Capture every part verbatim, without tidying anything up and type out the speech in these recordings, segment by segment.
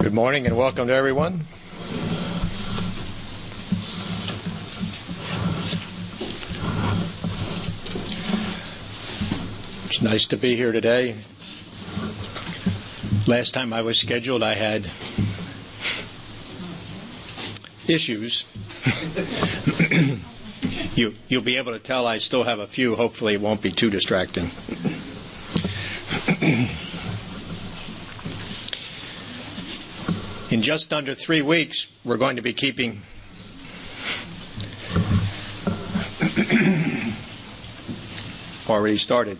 Good morning and welcome to everyone. It's nice to be here today. Last time I was scheduled, I had issues. you, you'll be able to tell I still have a few. Hopefully it won't be too distracting. In just under three weeks, we're going to be keeping already started.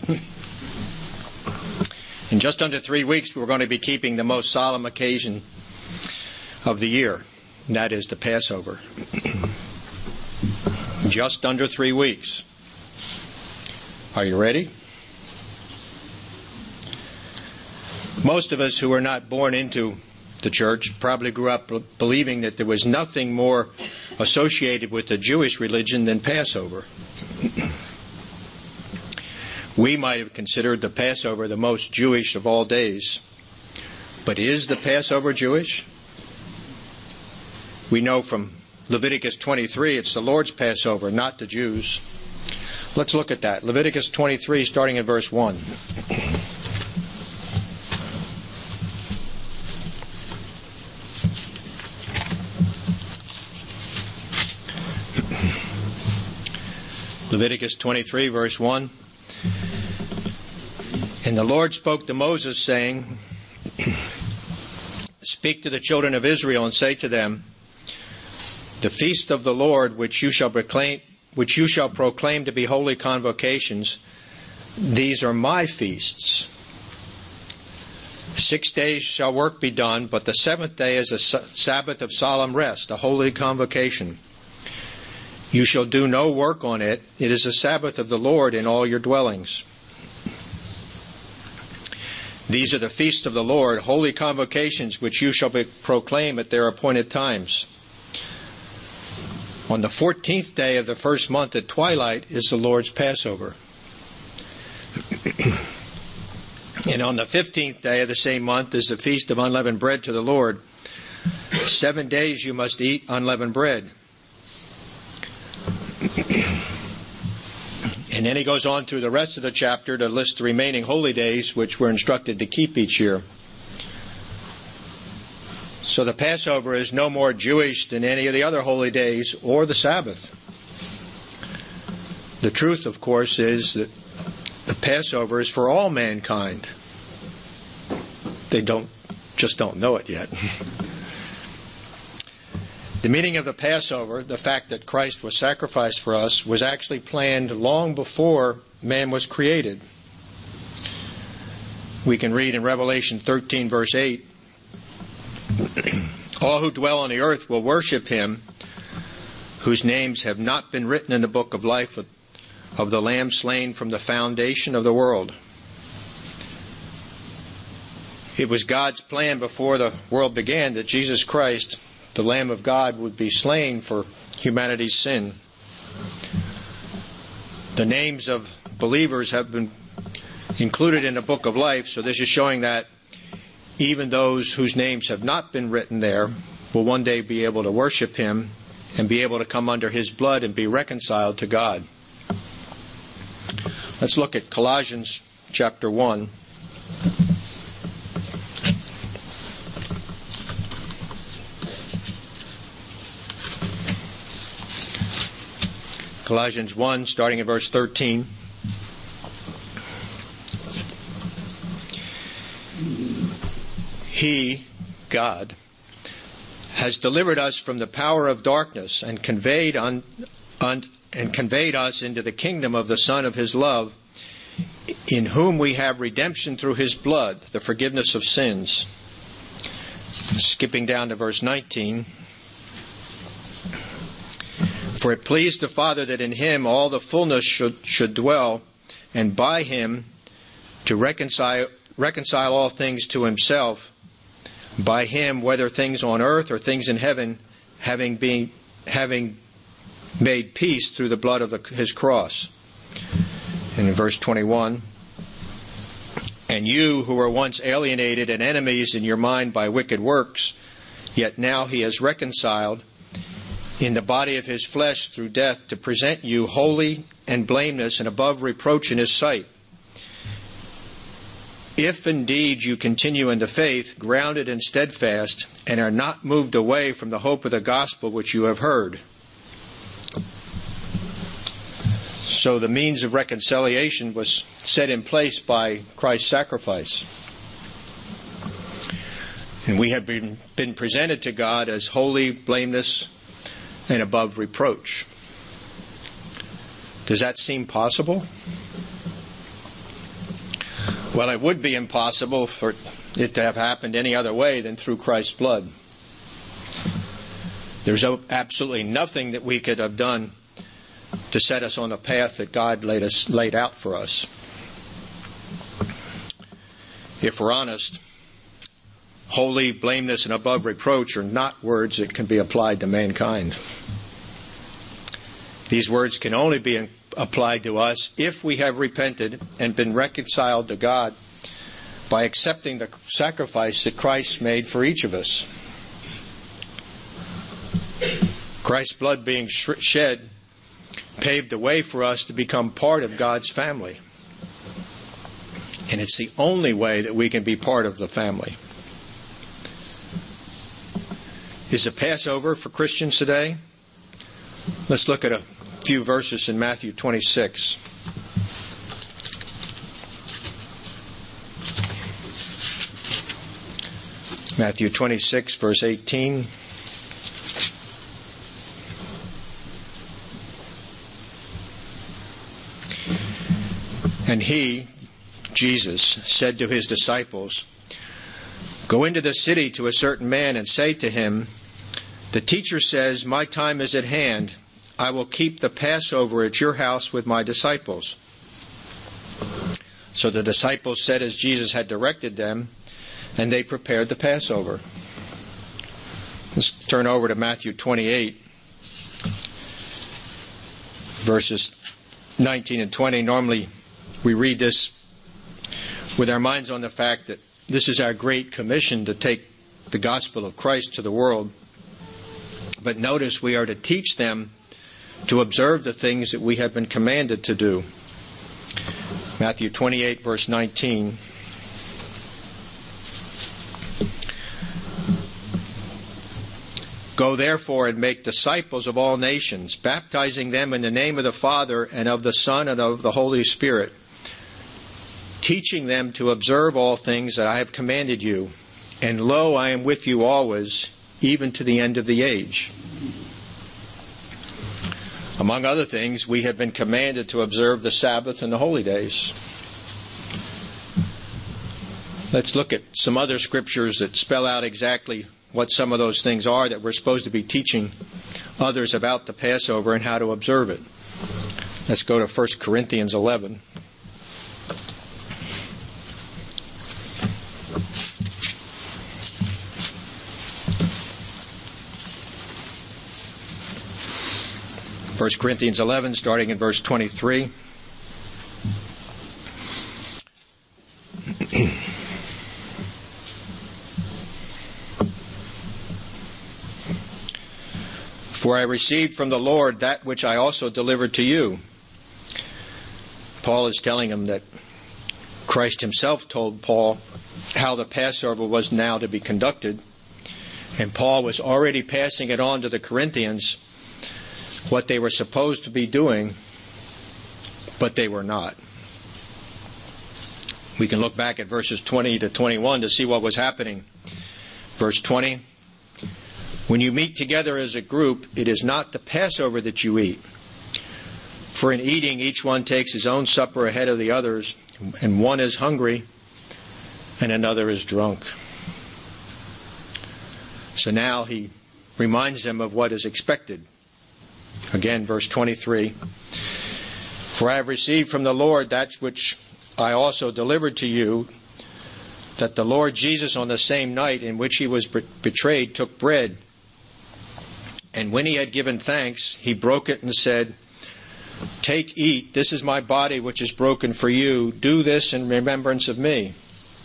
In just under three weeks, we're going to be keeping the most solemn occasion of the year, and that is the Passover. Just under three weeks. Are you ready? Most of us who are not born into the church probably grew up believing that there was nothing more associated with the Jewish religion than Passover. We might have considered the Passover the most Jewish of all days. But is the Passover Jewish? We know from Leviticus twenty-three it's the Lord's Passover, not the Jews. Let's look at that. Leviticus twenty-three, starting in verse one. Leviticus twenty-three, verse one. And the Lord spoke to Moses, saying, Speak to the children of Israel and say to them, The feast of the Lord, which you shall proclaim, which you shall proclaim to be holy convocations, these are my feasts. Six days shall work be done, but the seventh day is a Sabbath of solemn rest, a holy convocation. You shall do no work on it. It is a Sabbath of the Lord in all your dwellings. These are the feasts of the Lord, holy convocations, which you shall proclaim at their appointed times. On the fourteenth day of the first month at twilight is the Lord's Passover. And on the fifteenth day of the same month is the feast of unleavened bread to the Lord. Seven days you must eat unleavened bread. And then he goes on through the rest of the chapter to list the remaining holy days which we're instructed to keep each year. So the Passover is no more Jewish than any of the other holy days or the Sabbath. The truth, of course, is that the Passover is for all mankind. They don't just don't know it yet. The meaning of the Passover, the fact that Christ was sacrificed for us, was actually planned long before man was created. We can read in Revelation thirteen, verse eight, All who dwell on the earth will worship him, whose names have not been written in the book of life of the Lamb slain from the foundation of the world. It was God's plan before the world began that Jesus Christ, the Lamb of God, would be slain for humanity's sin. The names of believers have been included in the book of life, so this is showing that even those whose names have not been written there will one day be able to worship him and be able to come under his blood and be reconciled to God. Let's look at Colossians chapter one. Colossians one, starting at verse thirteen. He, God, has delivered us from the power of darkness and conveyed un, un, and conveyed us into the kingdom of the Son of his love, in whom we have redemption through his blood, the forgiveness of sins. Skipping down to verse nineteen. For it pleased the Father that in him all the fullness should, should dwell, and by him to reconcile, reconcile all things to himself, by him, whether things on earth or things in heaven, having been, having made peace through the blood of the, his cross. And in verse twenty-one, And you who were once alienated and enemies in your mind by wicked works, yet now he has reconciled in the body of his flesh through death to present you holy and blameless and above reproach in his sight. If indeed you continue in the faith, grounded and steadfast, and are not moved away from the hope of the gospel which you have heard. So the means of reconciliation was set in place by Christ's sacrifice. And we have been, been presented to God as holy, blameless, and above reproach. Does that seem possible? Well, it would be impossible for it to have happened any other way than through Christ's blood. There's absolutely nothing that we could have done to set us on the path that God laid us laid out for us. If we're honest, holy, blameless, and above reproach are not words that can be applied to mankind. These words can only be applied to us if we have repented and been reconciled to God by accepting the sacrifice that Christ made for each of us. Christ's blood being shed paved the way for us to become part of God's family. And it's the only way that we can be part of the family. Is the Passover for Christians today? Let's look at a few verses in Matthew twenty-six. Matthew twenty-six, verse eighteen. And he, Jesus, said to his disciples, "Go into the city to a certain man and say to him, 'The teacher says, my time is at hand. I will keep the Passover at your house with my disciples.' So the disciples said as Jesus had directed them, and they prepared the Passover." Let's turn over to Matthew twenty-eight, verses nineteen and twenty. Normally we read this with our minds on the fact that this is our great commission to take the gospel of Christ to the world. But notice we are to teach them to observe the things that we have been commanded to do. Matthew twenty-eight, verse nineteen. "Go therefore and make disciples of all nations, baptizing them in the name of the Father and of the Son and of the Holy Spirit, teaching them to observe all things that I have commanded you. And lo, I am with you always, even to the end of the age." Among other things, we have been commanded to observe the Sabbath and the holy days. Let's look at some other scriptures that spell out exactly what some of those things are that we're supposed to be teaching others about the Passover and how to observe it. Let's go to First Corinthians eleven. First Corinthians eleven, starting in verse twenty-three. "For I received from the Lord that which I also delivered to you." Paul is telling him that Christ himself told Paul how the Passover was now to be conducted. And Paul was already passing it on to the Corinthians, what they were supposed to be doing, but they were not. We can look back at verses twenty to twenty-one to see what was happening. Verse twenty, "When you meet together as a group, it is not the Passover that you eat. For in eating, each one takes his own supper ahead of the others, and one is hungry and another is drunk." So now he reminds them of what is expected. Again, verse twenty-three, "For I have received from the Lord that which I also delivered to you, that the Lord Jesus on the same night in which he was betrayed took bread. And when he had given thanks, he broke it and said, Take, eat, this is my body which is broken for you. Do this in remembrance of me.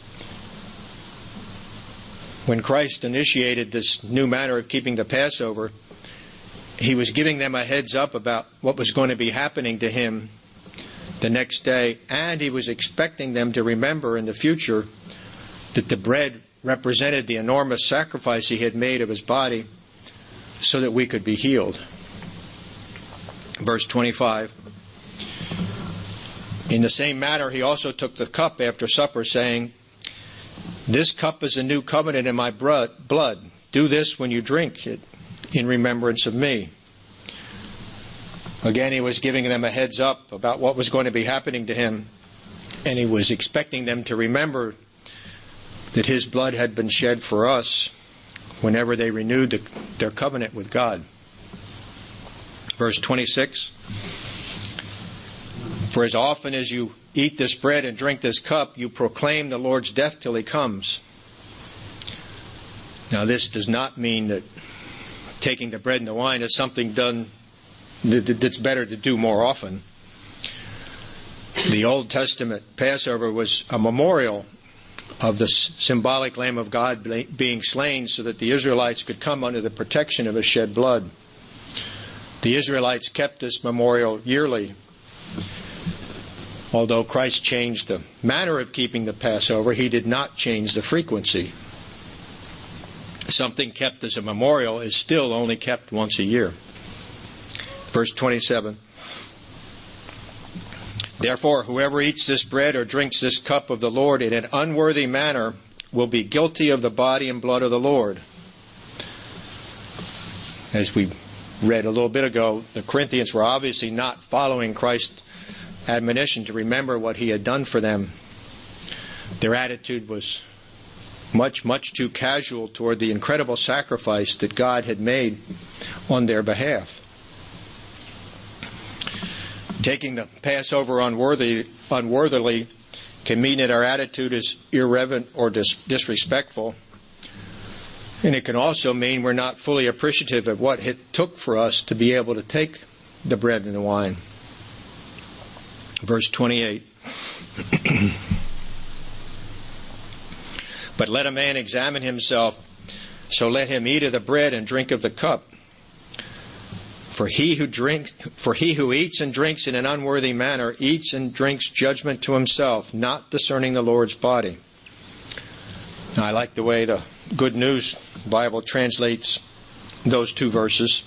When Christ initiated this new manner of keeping the Passover, he was giving them a heads up about what was going to be happening to him the next day, and he was expecting them to remember in the future that the bread represented the enormous sacrifice he had made of his body so that we could be healed. Verse twenty-five. In the same manner, he also took the cup after supper, saying, this cup is a new covenant in my blood. Do this when you drink it in remembrance of me. Again, he was giving them a heads up about what was going to be happening to him, and he was expecting them to remember that his blood had been shed for us whenever they renewed the, their covenant with God. Verse twenty-six. For as often as you eat this bread and drink this cup, you proclaim the Lord's death till he comes. Now, this does not mean that taking the bread and the wine is something done that's better to do more often. The Old Testament Passover was a memorial of the symbolic Lamb of God being slain so that the Israelites could come under the protection of his shed blood. The Israelites kept this memorial yearly. Although Christ changed the manner of keeping the Passover, he did not change the frequency. Something kept as a memorial is still only kept once a year. Verse twenty-seven. Therefore, whoever eats this bread or drinks this cup of the Lord in an unworthy manner will be guilty of the body and blood of the Lord. As we read a little bit ago, the Corinthians were obviously not following Christ's admonition to remember what he had done for them. Their attitude was much, much too casual toward the incredible sacrifice that God had made on their behalf. Taking the Passover unworthy, unworthily can mean that our attitude is irreverent or dis- disrespectful. And it can also mean we're not fully appreciative of what it took for us to be able to take the bread and the wine. Verse twenty-eight. But let a man examine himself, so let him eat of the bread and drink of the cup. For he who drinks, for he who eats and drinks in an unworthy manner eats and drinks judgment to himself, not discerning the Lord's body. Now, I like the way the Good News Bible translates those two verses.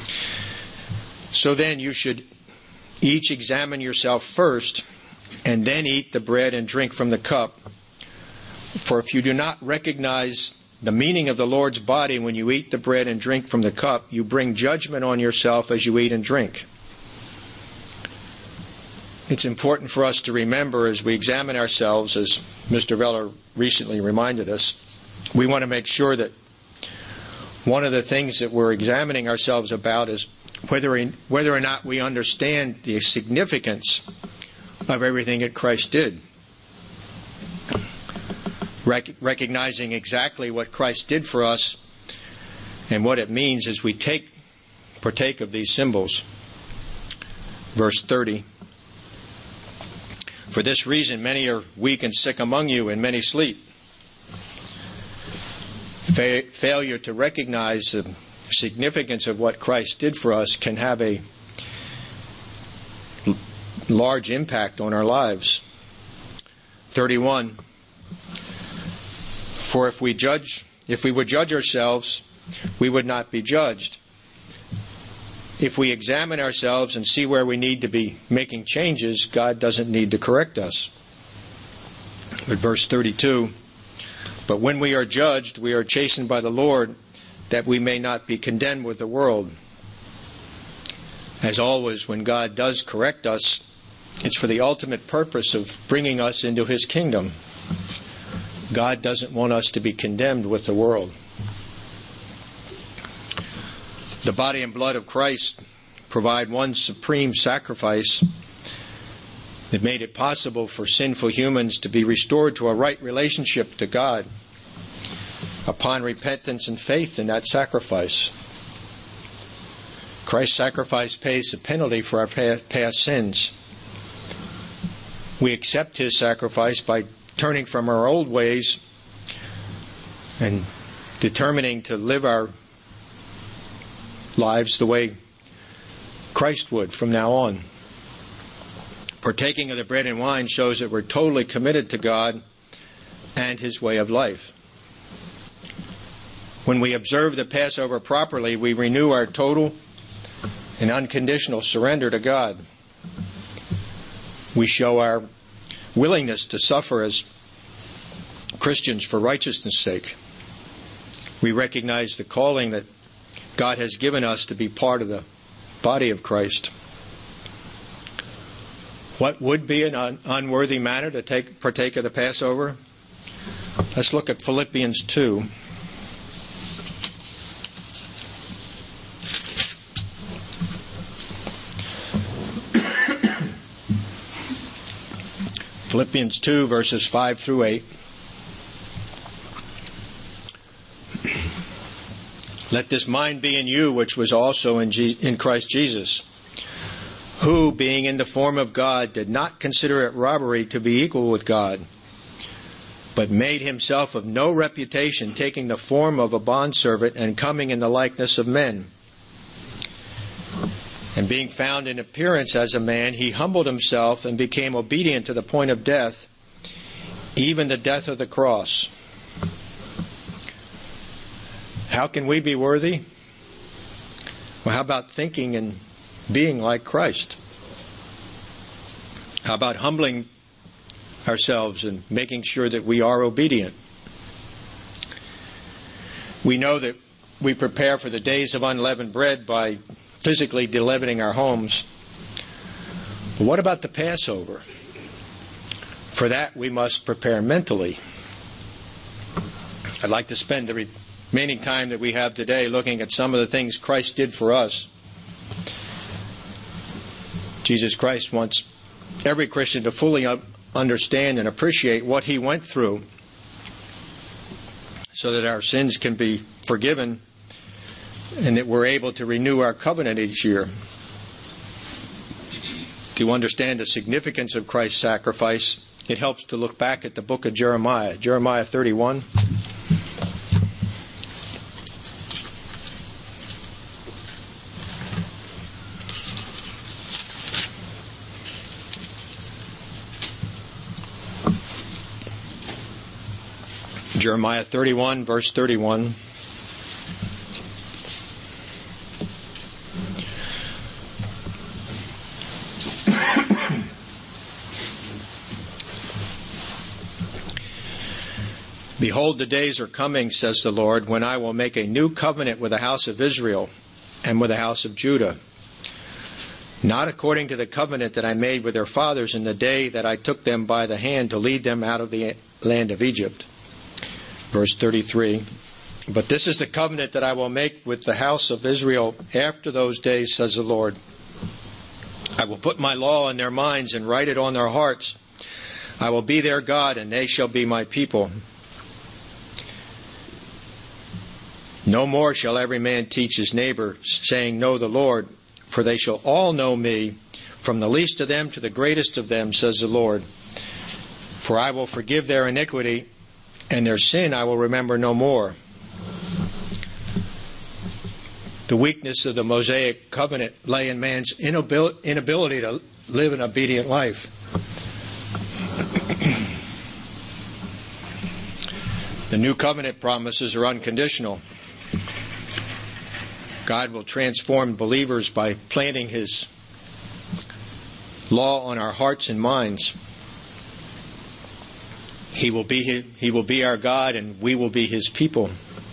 So then you should each examine yourself first, and then eat the bread and drink from the cup. For if you do not recognize the meaning of the Lord's body when you eat the bread and drink from the cup, you bring judgment on yourself as you eat and drink. It's important for us to remember as we examine ourselves, as Mister Veller recently reminded us, we want to make sure that one of the things that we're examining ourselves about is whether whether or not we understand the significance of everything that Christ did. Rec- recognizing exactly what Christ did for us and what it means as we take partake of these symbols. Verse thirty. For this reason many are weak and sick among you, and many sleep. Fa- failure to recognize the significance of what Christ did for us can have a l- large impact on our lives. thirty-one. For if we judge, if we would judge ourselves, we would not be judged. If we examine ourselves and see where we need to be making changes, God doesn't need to correct us. But verse thirty-two, but when we are judged, we are chastened by the Lord, that we may not be condemned with the world. As always, when God does correct us, it's for the ultimate purpose of bringing us into His kingdom. God doesn't want us to be condemned with the world. The body and blood of Christ provide one supreme sacrifice that made it possible for sinful humans to be restored to a right relationship to God upon repentance and faith in that sacrifice. Christ's sacrifice pays the penalty for our past sins. We accept His sacrifice by turning from our old ways and determining to live our lives the way Christ would from now on. Partaking of the bread and wine shows that we're totally committed to God and His way of life. When we observe the Passover properly, we renew our total and unconditional surrender to God. We show our willingness to suffer as Christians for righteousness' sake. We recognize the calling that God has given us to be part of the body of Christ. What would be an un- unworthy manner to take, partake of the Passover? Let's look at Philippians two. Philippians two, verses five through eight. Let this mind be in you, which was also in, Je- in Christ Jesus, who, being in the form of God, did not consider it robbery to be equal with God, but made himself of no reputation, taking the form of a bondservant and coming in the likeness of men. And being found in appearance as a man, he humbled himself and became obedient to the point of death, even the death of the cross. How can we be worthy? Well, how about thinking and being like Christ? How about humbling ourselves and making sure that we are obedient? We know that we prepare for the days of unleavened bread by physically deleavening our homes. But what about the Passover? For that, we must prepare mentally. I'd like to spend the remaining time that we have today looking at some of the things Christ did for us. Jesus Christ wants every Christian to fully understand and appreciate what He went through so that our sins can be forgiven and that we're able to renew our covenant each year. To understand the significance of Christ's sacrifice, it helps to look back at the book of Jeremiah, Jeremiah thirty-one. Jeremiah thirty-one, verse thirty-one. Behold, the days are coming, says the Lord, when I will make a new covenant with the house of Israel and with the house of Judah, not according to the covenant that I made with their fathers in the day that I took them by the hand to lead them out of the land of Egypt. Verse thirty-three, but this is the covenant that I will make with the house of Israel after those days, says the Lord. I will put my law in their minds and write it on their hearts. I will be their God, and they shall be my people. No more shall every man teach his neighbor, saying, know the Lord, for they shall all know me, from the least of them to the greatest of them, says the Lord. For I will forgive their iniquity, and their sin I will remember no more. The weakness of the Mosaic covenant lay in man's inability to live an obedient life. The new covenant promises are unconditional. God will transform believers by planting His law on our hearts and minds. He will be his, He will be our God, and we will be His people.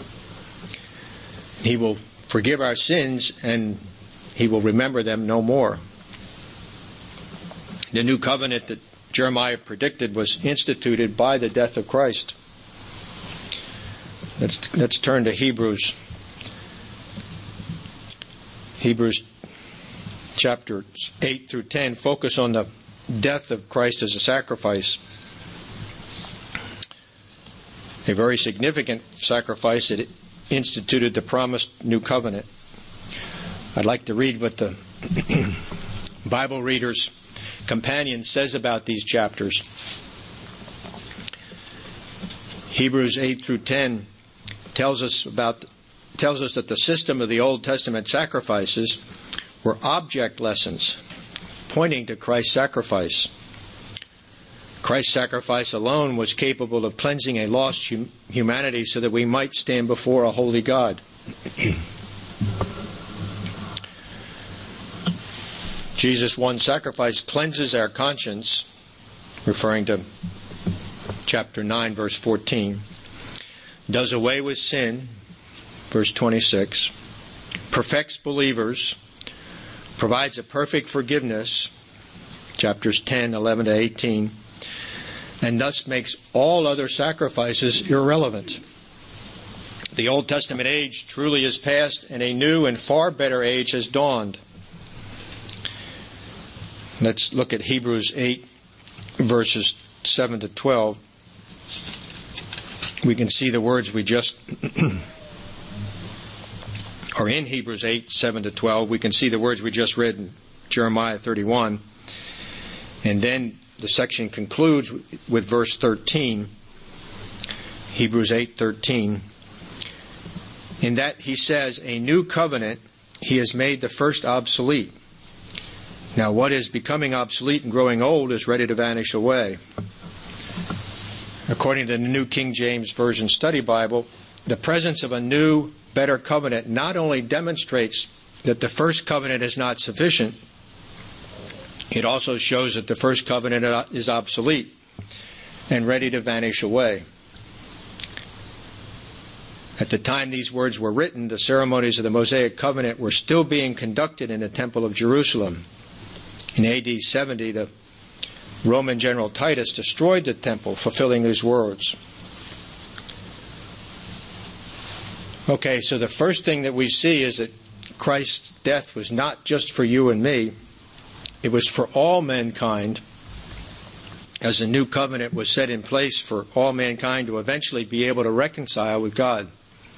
He will forgive our sins, and He will remember them no more. The new covenant that Jeremiah predicted was instituted by the death of Christ. Let's, let's turn to Hebrews. Hebrews chapter eight through ten focus on the death of Christ as a sacrifice. A very significant sacrifice that instituted the promised new covenant. I'd like to read what the Bible Reader's Companion says about these chapters. Hebrews eight through ten tells us about tells us that the system of the Old Testament sacrifices were object lessons pointing to Christ's sacrifice. Christ's sacrifice alone was capable of cleansing a lost hum- humanity so that we might stand before a holy God. Jesus' one sacrifice cleanses our conscience, referring to chapter nine, verse fourteen, does away with sin, verse twenty-six, perfects believers, provides a perfect forgiveness, chapters ten, eleven to eighteen, and thus makes all other sacrifices irrelevant. The Old Testament age truly is past, and a new and far better age has dawned. Let's look at Hebrews eight, verses seven to twelve. We can see the words we just, or in Hebrews eight, seven to twelve, we can see the words we just read in Jeremiah thirty-one. And then the section concludes with verse thirteen, Hebrews eight thirteen. In that he says, a new covenant he has made the first obsolete. Now what is becoming obsolete and growing old is ready to vanish away. According to the New King James Version Study Bible, the presence of a new, better covenant not only demonstrates that the first covenant is not sufficient, it also shows that the first covenant is obsolete and ready to vanish away. At the time these words were written, the ceremonies of the Mosaic covenant were still being conducted in the Temple of Jerusalem. In A D seventy, the Roman general Titus destroyed the temple, fulfilling these words. Okay, so the first thing that we see is that Christ's death was not just for you and me. It was for all mankind, as a new covenant was set in place for all mankind to eventually be able to reconcile with God.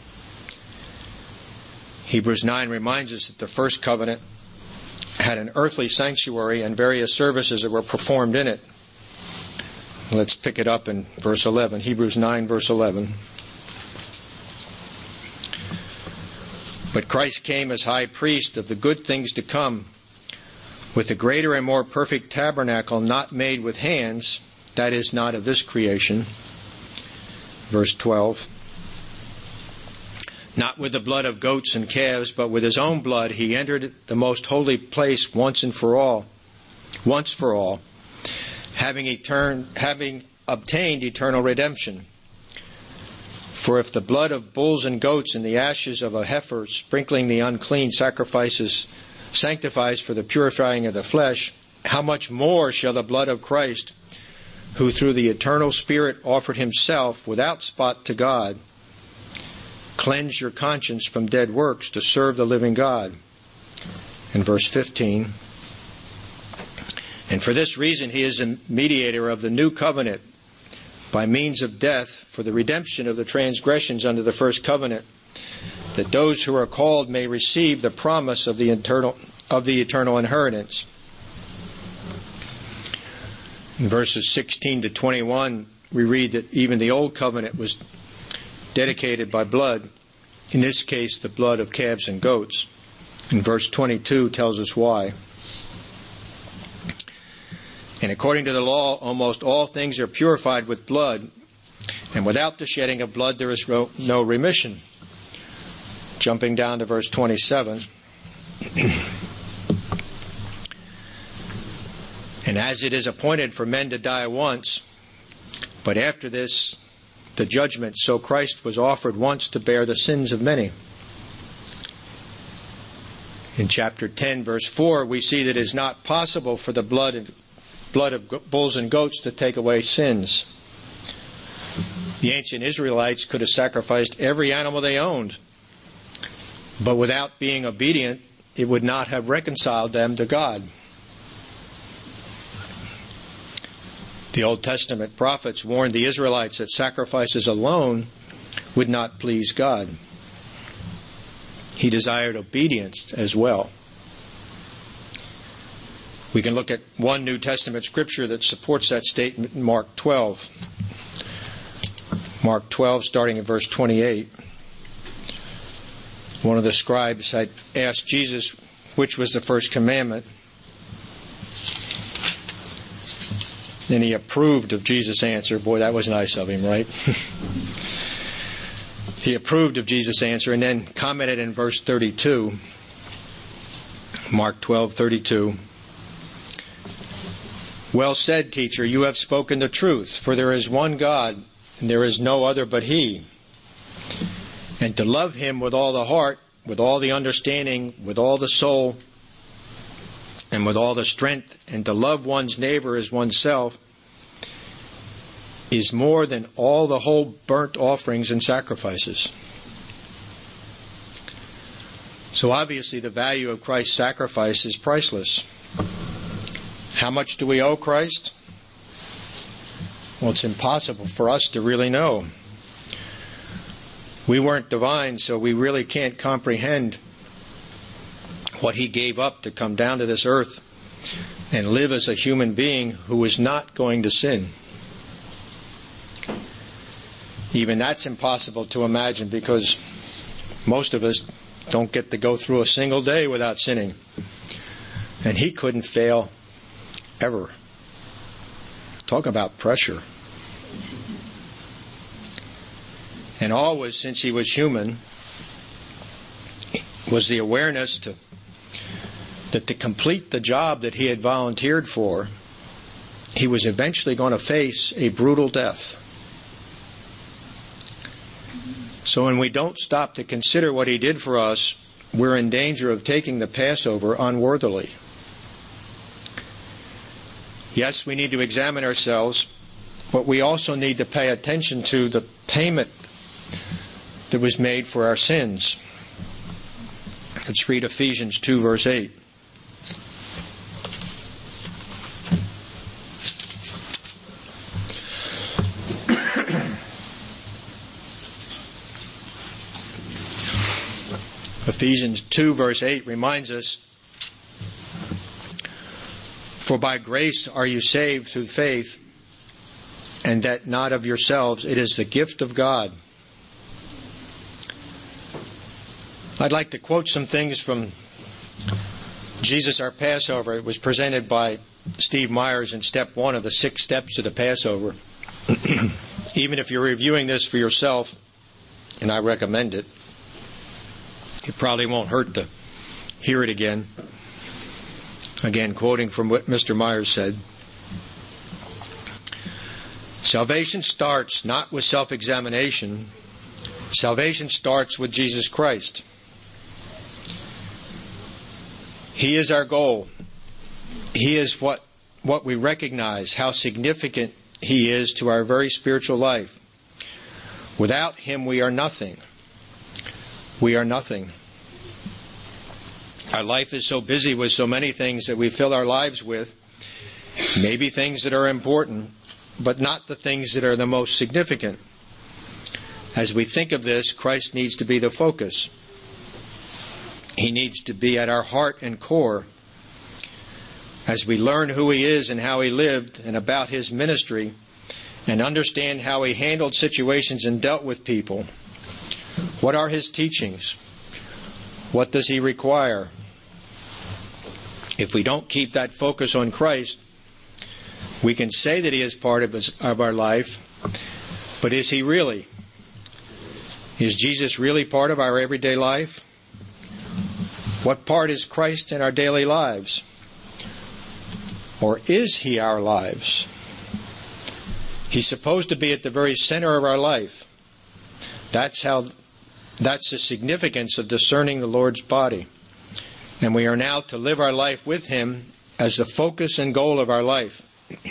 Hebrews nine reminds us that the first covenant had an earthly sanctuary and various services that were performed in it. Let's pick it up in verse eleven, Hebrews nine, verse eleven. But Christ came as high priest of the good things to come, with a greater and more perfect tabernacle not made with hands, that is, not of this creation. Verse twelve. Not with the blood of goats and calves, but with his own blood he entered the most holy place once and for all, once for all, having, etern- having obtained eternal redemption. For if the blood of bulls and goats and the ashes of a heifer sprinkling the unclean sacrifices sanctifies for the purifying of the flesh, how much more shall the blood of Christ, who through the eternal Spirit offered himself without spot to God, cleanse your conscience from dead works to serve the living God. In verse fifteen, and for this reason he is a mediator of the new covenant by means of death for the redemption of the transgressions under the first covenant, that those who are called may receive the promise of the eternal, of the eternal inheritance. In verses sixteen to twenty-one, we read that even the old covenant was dedicated by blood, in this case the blood of calves and goats. And verse twenty-two tells us why. And according to the law, almost all things are purified with blood, and without the shedding of blood there is no remission. Jumping down to verse twenty-seven. And as it is appointed for men to die once, but after this the judgment, so Christ was offered once to bear the sins of many. In chapter ten, verse four, we see that it is not possible for the blood and blood of bulls and goats to take away sins. The ancient Israelites could have sacrificed every animal they owned, but without being obedient, it would not have reconciled them to God. The Old Testament prophets warned the Israelites that sacrifices alone would not please God. He desired obedience as well. We can look at one New Testament scripture that supports that statement in Mark twelve. Mark twelve, starting in verse twenty-eight. One of the scribes had asked Jesus which was the first commandment. Then he approved of Jesus' answer. Boy, that was nice of him, right? He approved of Jesus' answer and then commented in verse thirty-two, Mark twelve, thirty-two. Well said, teacher, you have spoken the truth, for there is one God, and there is no other but He. And to love Him with all the heart, with all the understanding, with all the soul, and with all the strength, and to love one's neighbor as oneself, is more than all the whole burnt offerings and sacrifices. So obviously the value of Christ's sacrifice is priceless. How much do we owe Christ? Well, it's impossible for us to really know. We weren't divine, so we really can't comprehend what He gave up to come down to this earth and live as a human being who was not going to sin. Even that's impossible to imagine because most of us don't get to go through a single day without sinning. And He couldn't fail ever. Talk about pressure. And always, since He was human, was the awareness to, that to complete the job that He had volunteered for, He was eventually going to face a brutal death. So when we don't stop to consider what He did for us, we're in danger of taking the Passover unworthily. Yes, we need to examine ourselves, but we also need to pay attention to the payment that was made for our sins. Let's read Ephesians two, verse eight. Ephesians two, verse eight reminds us, for by grace are you saved through faith, and that not of yourselves, it is the gift of God. I'd like to quote some things from Jesus Our Passover. It was presented by Steve Myers in step one of the six steps to the Passover. Even if you're reviewing this for yourself, and I recommend it, it probably won't hurt to hear it again. Again, quoting from what Mister Myers said. Salvation starts not with self-examination. Salvation starts with Jesus Christ. He is our goal. He is what, what we recognize, how significant He is to our very spiritual life. Without Him, we are nothing. We are nothing. Our life is so busy with so many things that we fill our lives with, maybe things that are important, but not the things that are the most significant. As we think of this, Christ needs to be the focus. He needs to be at our heart and core. As we learn who He is and how He lived and about His ministry, and understand how He handled situations and dealt with people, what are His teachings? What does He require? If we don't keep that focus on Christ, we can say that He is part of, his, of our life, but is He really? Is Jesus really part of our everyday life? What part is Christ in our daily lives? Or is He our lives? He's supposed to be at the very center of our life. That's how, that's the significance of discerning the Lord's body. And we are now to live our life with Him as the focus and goal of our life.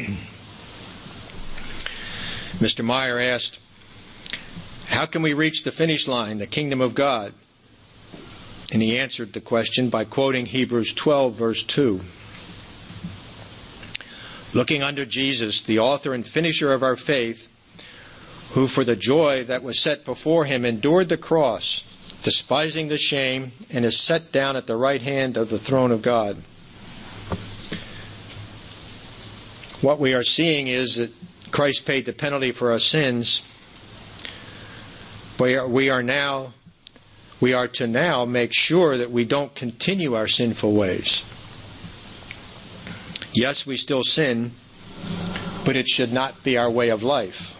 Mister Meyer asked, how can we reach the finish line, the kingdom of God? And he answered the question by quoting Hebrews twelve, verse two. Looking unto Jesus, the author and finisher of our faith, who for the joy that was set before Him endured the cross, despising the shame, and is set down at the right hand of the throne of God. What we are seeing is that Christ paid the penalty for our sins. We are, we are now, we are to now make sure that we don't continue our sinful ways. Yes, we still sin, but it should not be our way of life.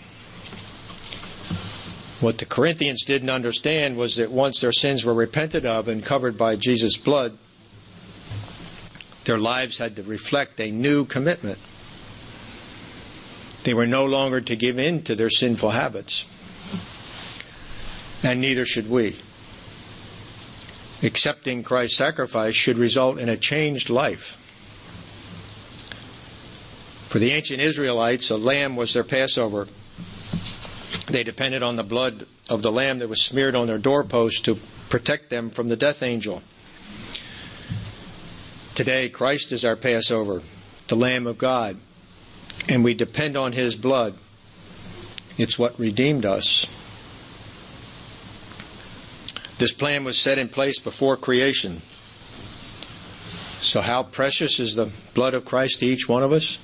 What the Corinthians didn't understand was that once their sins were repented of and covered by Jesus' blood, their lives had to reflect a new commitment. They were no longer to give in to their sinful habits. And neither should we. Accepting Christ's sacrifice should result in a changed life. For the ancient Israelites, a lamb was their Passover. They depended on the blood of the lamb that was smeared on their doorposts to protect them from the death angel. Today, Christ is our Passover, the Lamb of God, and we depend on His blood. It's what redeemed us. This plan was set in place before creation. So how precious is the blood of Christ to each one of us?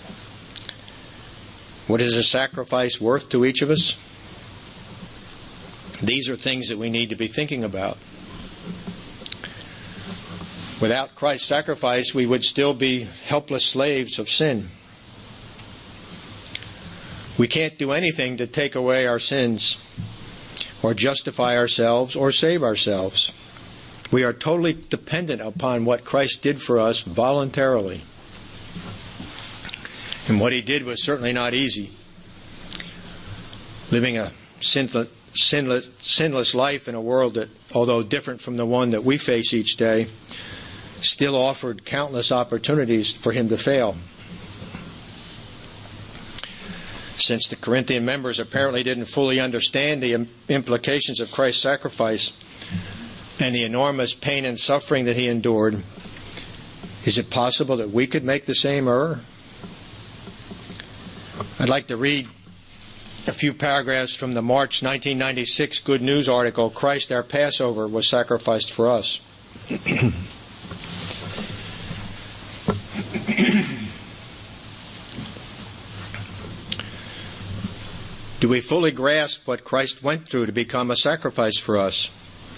What is the sacrifice worth to each of us? These are things that we need to be thinking about. Without Christ's sacrifice, we would still be helpless slaves of sin. We can't do anything to take away our sins or justify ourselves or save ourselves. We are totally dependent upon what Christ did for us voluntarily. And what He did was certainly not easy. Living a sinless, sinless, sinless life in a world that, although different from the one that we face each day, still offered countless opportunities for Him to fail. Since the Corinthian members apparently didn't fully understand the implications of Christ's sacrifice and the enormous pain and suffering that He endured, is it possible that we could make the same error? I'd like to read a few paragraphs from the March nineteen ninety-six Good News article, "Christ Our Passover Was Sacrificed for Us." Do we fully grasp what Christ went through to become a sacrifice for us?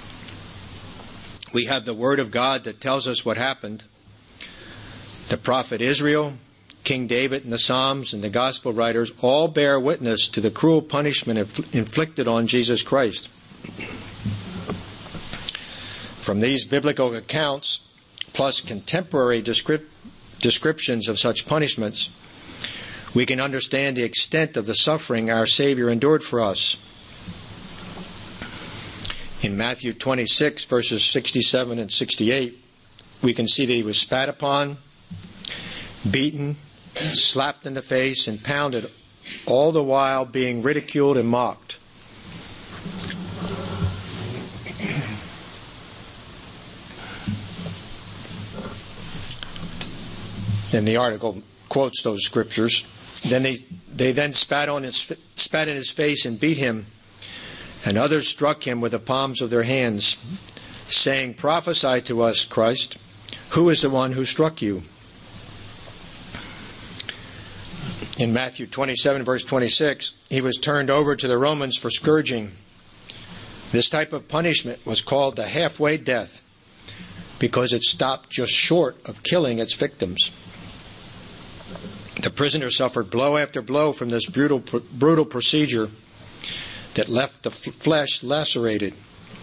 We have the Word of God that tells us what happened. The prophet Israel, King David, and the Psalms, and the Gospel writers all bear witness to the cruel punishment inf- inflicted on Jesus Christ. From these biblical accounts, plus contemporary descrip- descriptions of such punishments, we can understand the extent of the suffering our Savior endured for us. In Matthew twenty-six, verses sixty-seven and sixty-eight, we can see that He was spat upon, beaten, slapped in the face, and pounded, all the while being ridiculed and mocked. And the article quotes those scriptures. Then they, they then spat on his spat in his face and beat Him, and others struck Him with the palms of their hands, saying, "Prophesy to us, Christ, who is the one who struck you?" In Matthew twenty-seven, verse twenty-six, He was turned over to the Romans for scourging. This type of punishment was called the halfway death because it stopped just short of killing its victims. The prisoner suffered blow after blow from this brutal, brutal procedure that left the f- flesh lacerated.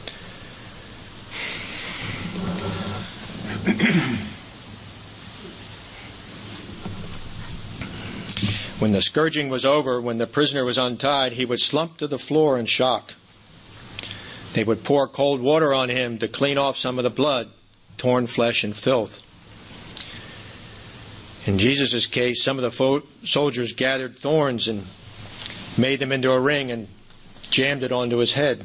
When the scourging was over, when the prisoner was untied, he would slump to the floor in shock. They would pour cold water on him to clean off some of the blood, torn flesh, and filth. In Jesus' case, some of the fo- soldiers gathered thorns and made them into a ring and jammed it onto His head.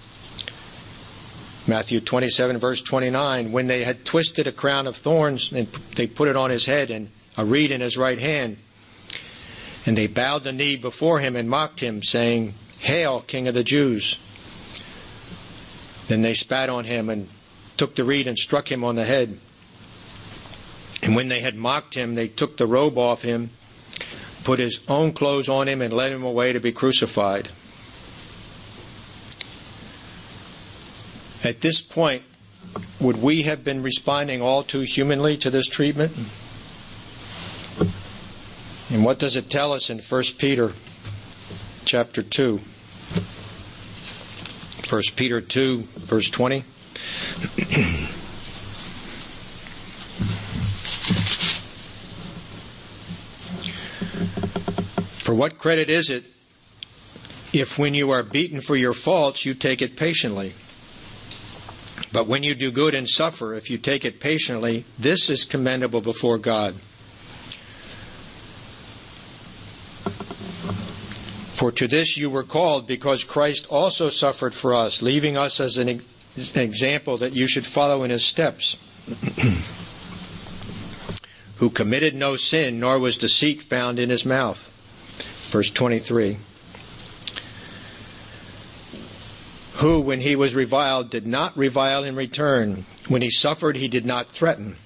Matthew twenty-seven, verse twenty-nine, when they had twisted a crown of thorns, and they put it on His head and a reed in His right hand. And they bowed the knee before Him and mocked Him, saying, "Hail, King of the Jews." Then they spat on him and took the reed and struck him on the head. And when they had mocked him, they took the robe off him, put his own clothes on him, and led him away to be crucified. At this point, would we have been responding all too humanly to this treatment? And what does it tell us in First Peter chapter two? First Peter two, verse twenty. For what credit is it if when you are beaten for your faults you take it patiently? But when you do good and suffer, if you take it patiently, this is commendable before God. For to this you were called, because Christ also suffered for us, leaving us as an example that you should follow in his steps, who committed no sin, nor was deceit found in his mouth. Verse twenty-three. Who, when he was reviled, did not revile in return. When he suffered, he did not threaten,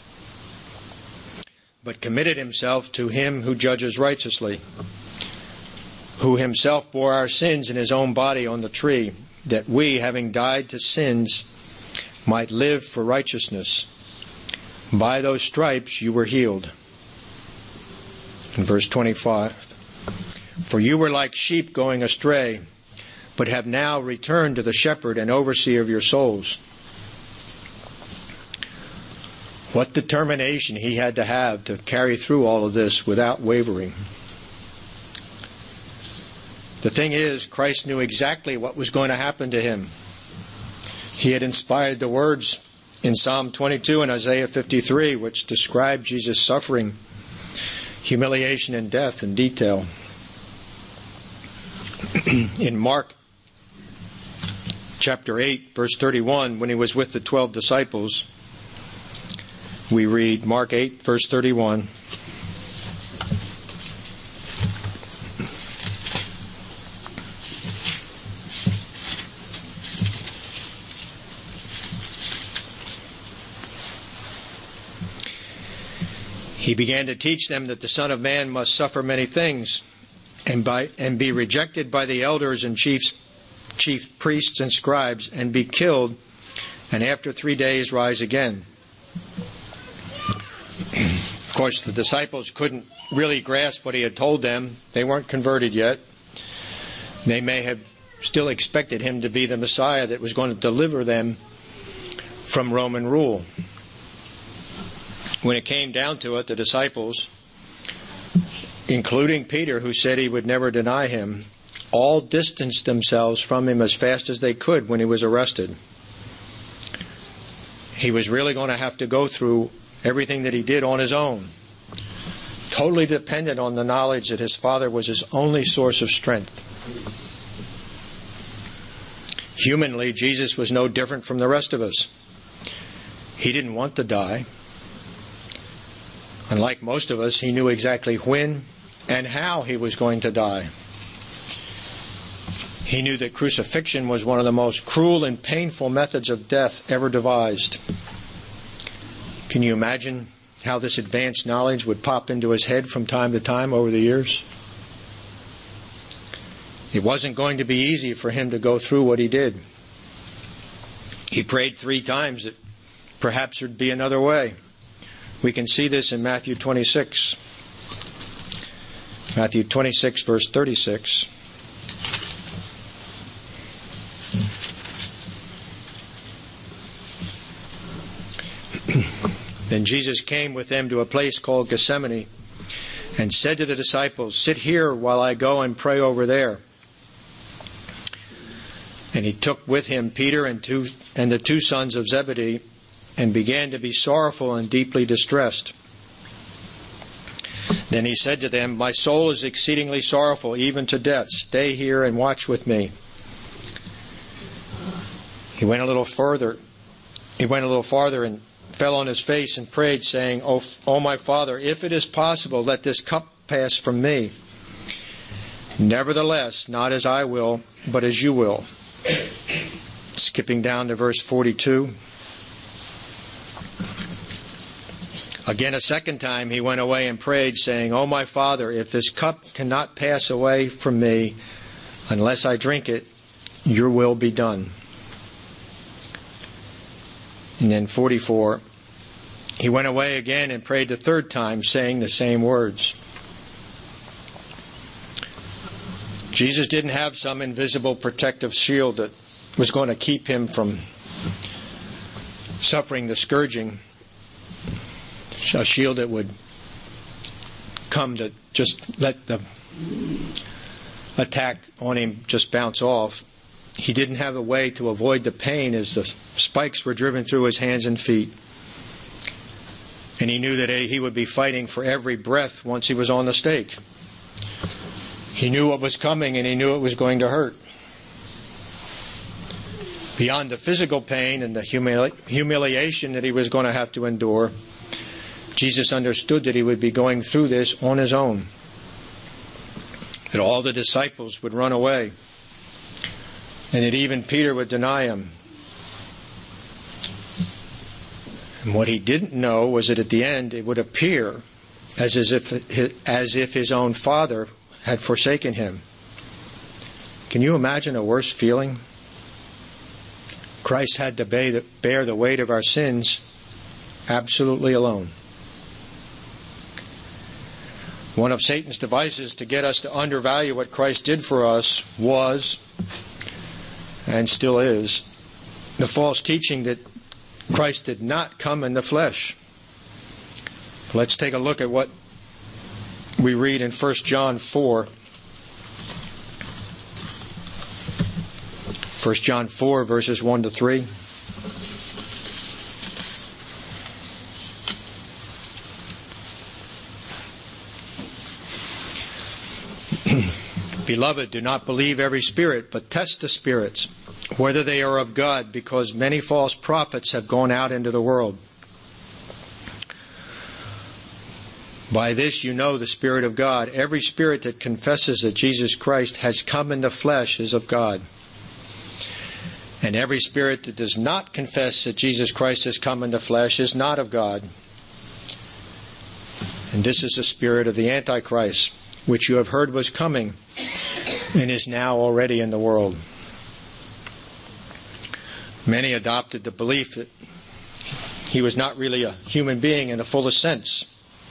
but committed himself to him who judges righteously, who himself bore our sins in his own body on the tree, that we, having died to sins, might live for righteousness. By those stripes you were healed. In verse twenty-five, for you were like sheep going astray, but have now returned to the shepherd and overseer of your souls. What determination he had to have to carry through all of this without wavering. The thing is, Christ knew exactly what was going to happen to him. He had inspired the words in Psalm twenty-two and Isaiah fifty-three, which describe Jesus' suffering, humiliation, and death in detail. In Mark chapter eight, verse thirty-one, when he was with the twelve disciples, we read Mark eight, verse thirty-one. He began to teach them that the Son of Man must suffer many things and by and be rejected by the elders and chiefs, chief priests and scribes, and be killed, and after three days rise again. Of course, the disciples couldn't really grasp what he had told them. They weren't converted yet. They may have still expected him to be the Messiah that was going to deliver them from Roman rule. When it came down to it, the disciples, including Peter, who said he would never deny him, all distanced themselves from him as fast as they could when he was arrested. He was really going to have to go through everything that he did on his own, totally dependent on the knowledge that his Father was his only source of strength. Humanly, Jesus was no different from the rest of us. He didn't want to die. Unlike most of us, he knew exactly when and how he was going to die. He knew that crucifixion was one of the most cruel and painful methods of death ever devised. Can you imagine how this advanced knowledge would pop into his head from time to time over the years? It wasn't going to be easy for him to go through what he did. He prayed three times that perhaps there'd be another way. We can see this in Matthew twenty-six. Matthew twenty-six, verse thirty-six. Then Jesus came with them to a place called Gethsemane and said to the disciples, "Sit here while I go and pray over there." And he took with him Peter and two and the two sons of Zebedee, and began to be sorrowful and deeply distressed. Then he said to them, "My soul is exceedingly sorrowful, even to death. Stay here and watch with me." He went a little further. He went a little farther and fell on his face and prayed, saying, "O, O my Father, if it is possible, let this cup pass from me. Nevertheless, not as I will, but as you will." skipping down to verse forty-two. Again, a second time he went away and prayed, saying, O my Father, if this cup cannot pass away from me unless I drink it, your will be done. And then forty-four, he went away again and prayed the third time, saying the same words. Jesus didn't have some invisible protective shield that was going to keep him from suffering the scourging. A shield that would come to just let the attack on him just bounce off. He didn't have a way to avoid the pain as the spikes were driven through his hands and feet. And he knew that he would be fighting for every breath once he was on the stake. He knew what was coming and he knew it was going to hurt. Beyond the physical pain and the humili- humiliation that he was going to have to endure, Jesus understood that he would be going through this on his own. That all the disciples would run away. And that even Peter would deny him. And what he didn't know was that at the end it would appear as if, as if his own Father had forsaken him. Can you imagine a worse feeling? Christ had to bear the weight of our sins absolutely alone. One of Satan's devices to get us to undervalue what Christ did for us was, and still is, the false teaching that Christ did not come in the flesh. Let's take a look at what we read in First John four. First John four, verses one to three. Beloved, do not believe every spirit, but test the spirits, whether they are of God, because many false prophets have gone out into the world. By this you know the Spirit of God. Every spirit that confesses that Jesus Christ has come in the flesh is of God. And every spirit that does not confess that Jesus Christ has come in the flesh is not of God. And this is the spirit of the Antichrist, which you have heard was coming and is now already in the world. Many adopted the belief that he was not really a human being in the fullest sense.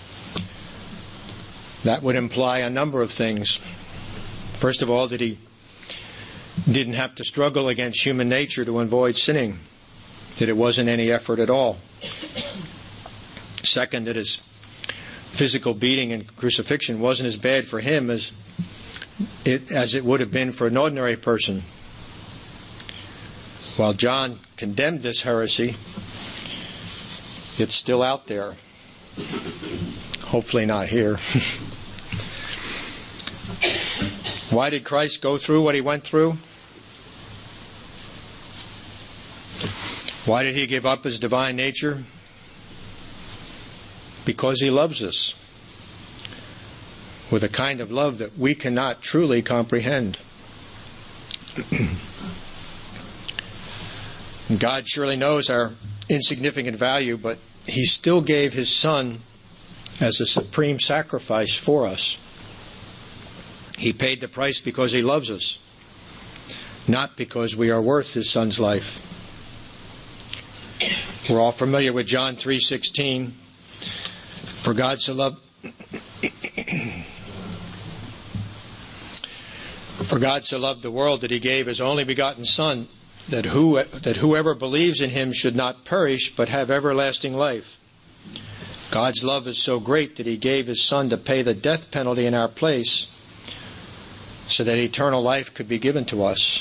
That would imply a number of things. First of all, that he didn't have to struggle against human nature to avoid sinning, that it wasn't any effort at all. Second, that his physical beating and crucifixion wasn't as bad for him as it, as it would have been for an ordinary person. While John condemned this heresy, it's still out there. Hopefully not here. Why did Christ go through what he went through? Why did he give up his divine nature? Because he loves us with a kind of love that we cannot truly comprehend. God surely knows our insignificant value, but he still gave his Son as a supreme sacrifice for us. He paid the price because he loves us, not because we are worth his Son's life. We're all familiar with John three sixteen. For God so loved For God so loved the world that he gave his only begotten Son, that who that whoever believes in him should not perish but have everlasting life. God's love is so great that he gave his Son to pay the death penalty in our place so that eternal life could be given to us.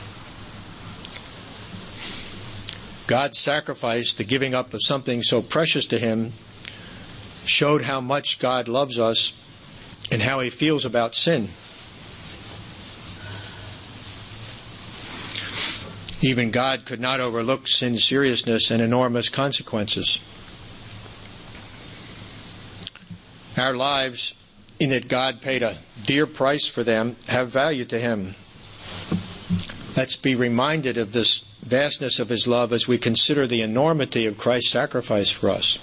God's sacrifice, the giving up of something so precious to him, showed how much God loves us and how he feels about sin. Even God could not overlook sin's seriousness and enormous consequences. Our lives, in that God paid a dear price for them, have value to him. Let's be reminded of this vastness of his love as we consider the enormity of Christ's sacrifice for us.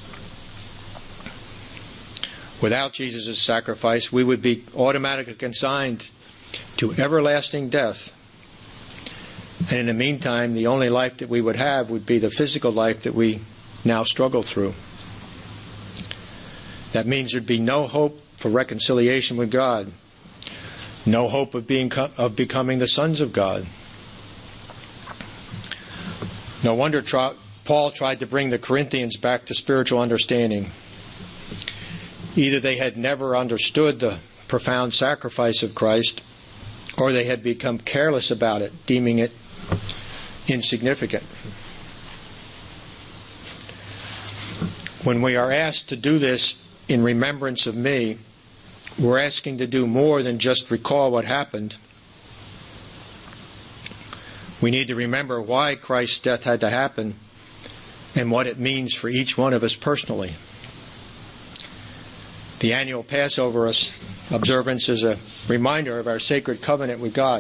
Without Jesus' sacrifice, we would be automatically consigned to everlasting death. And in the meantime, the only life that we would have would be the physical life that we now struggle through. That means there'd be no hope for reconciliation with God, no hope of being of becoming the sons of God. No wonder Paul tried to bring the Corinthians back to spiritual understanding. Either they had never understood the profound sacrifice of Christ, or they had become careless about it, deeming it insignificant. When we are asked to do this in remembrance of me, we're asking to do more than just recall what happened. We need to remember why Christ's death had to happen and what it means for each one of us personally. The annual Passover observance is a reminder of our sacred covenant with God.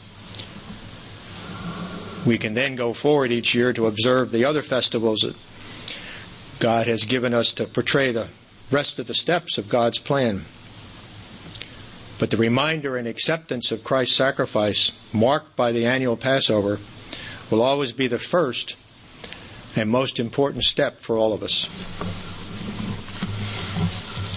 We can then go forward each year to observe the other festivals that God has given us to portray the rest of the steps of God's plan. But the reminder and acceptance of Christ's sacrifice, marked by the annual Passover, will always be the first and most important step for all of us.